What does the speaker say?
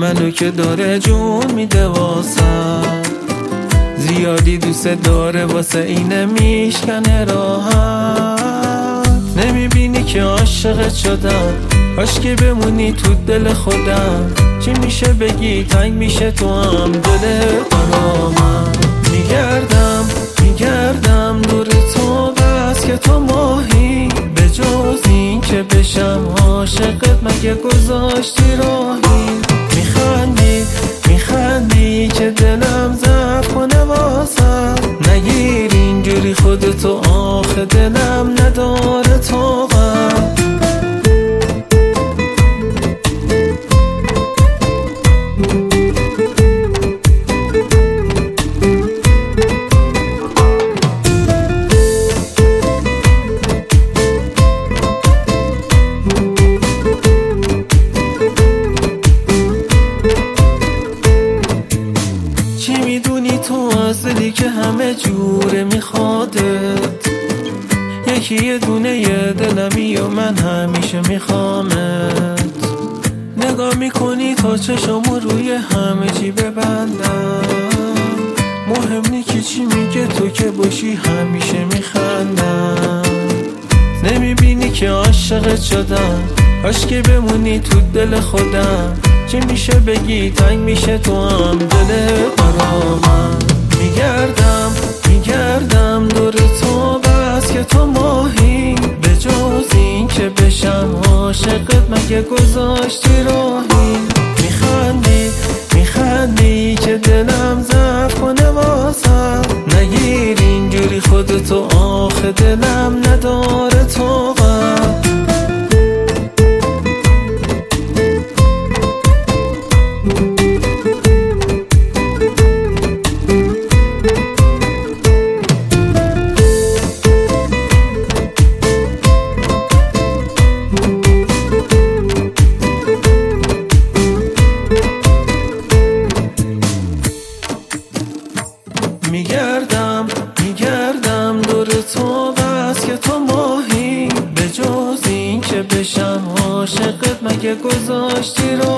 منو که داره جون میده واسه زیادی دوست داره واسه اینه میشکنه راحت. نمیبینی که عاشقت شدم، کاش که بمونی تو دل خودم. چی میشه بگی تنگ میشه تو هم دل برامم. میگردم دور تو بس که تو ماهی، به جز این که بشم عاشقت مگه گذاشتی راهی. میخندی که دلم ضعف کنه واسه، نگیر اینجوری خودتو آخه دلم نداره طاقت. چی میدونی تو از دلی که همه جوره میخوادت؟ یکی یه دونه یه دلمی و من همیشه میخوامت. نگاه میکنی تا چشمو روی همه چی ببندم، مهم نی که چی میگه تو که باشی همیشه میخندم. نمیبینی که عاشقت شدم، کاش که بمونی تو دل خودم. چی میشه بگی تنگ میشه تو هم دل برامم. میگردم دور تو بس که تو ماهی، به جز این که بشم عاشقت مگه گذاشتی راهی. میخندی که دلم ضعف کنه واسه، نگیر اینجوری خودتو آخه دلم نداره طاقت. میگردم دور تو بس که تو ماهی، به جز این که بشم عاشقت مگه گذاشتی رو